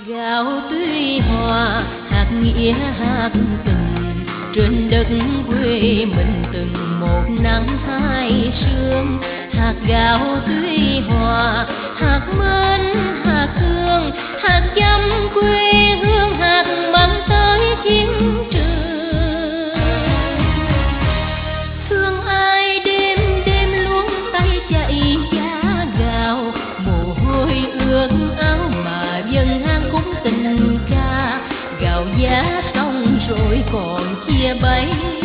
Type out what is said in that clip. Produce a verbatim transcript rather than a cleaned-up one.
Gạo tuy hòa hạt nghĩa hạt tình, trên đất quê mình từng một nắng hai sương. Hạt gạo tuy hòa hạt mến hạt thương, hạt chăm quê hương hạt mắm tới chiến trường. Thương ai đêm đêm luôn tay chạy giá gạo, mồ hôi ướt áo mà dân hang cũng tình ca. Gạo giá xong rồi còn chia bấy